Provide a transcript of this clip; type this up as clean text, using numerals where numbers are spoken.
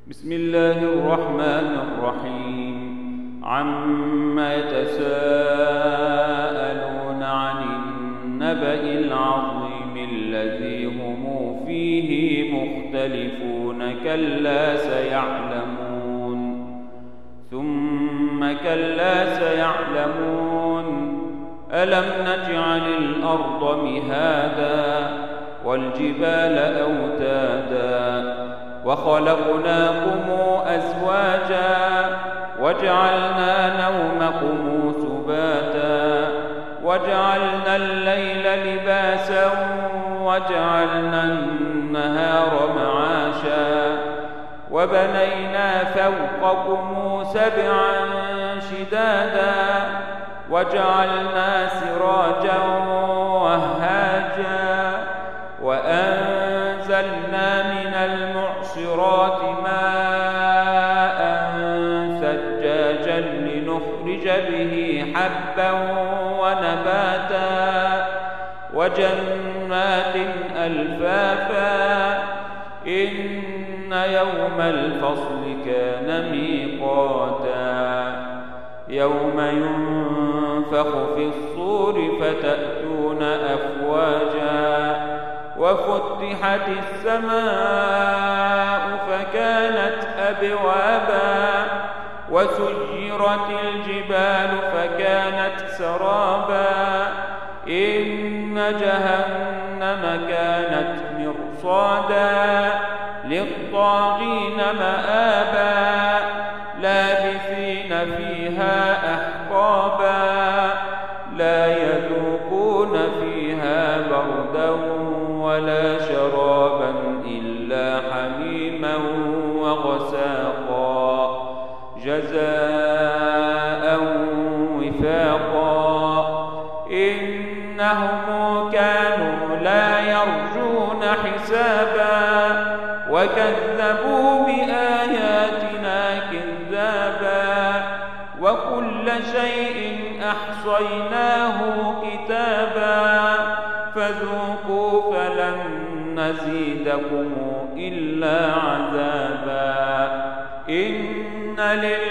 بسم الله الرحمن الرحيم. عما يتساءلون عن النبأ العظيم الذي هم فيه مختلفون كلا سيعلمون ثم كلا سيعلمون ألم نجعل الأرض مهادا والجبال أوتادا وخلقناكم أزواجا وجعلنا نومكم سباتا وجعلنا الليل لباسا وجعلنا النهار معاشا وبنينا فوقكم سبعا شدادا وجعلنا سراجا وهاجا وأنزلنا من المعصرات ماء ثجاجا لنخرج به حبا ونباتا وجنات ألفافا إن يوم الفصل كان ميقاتا يوم ينفخ في الصور فتأتون أفواجا وفتحت السماء فكانت أبوابا وسيرت الجبال فكانت سرابا إن جهنم كانت مرصادا للطاغين مآبا لابثين فيها أحقابا لا يذوقون فيها بردا ولا شرابا إلا حميما وغساقا جزاء وفاقا إنهم كانوا لا يرجون حسابا وكذبوا بآياتنا كذابا وكل شيء أحصيناه كتابا فذوقوا فلن نزيدكم إلا عذابا إن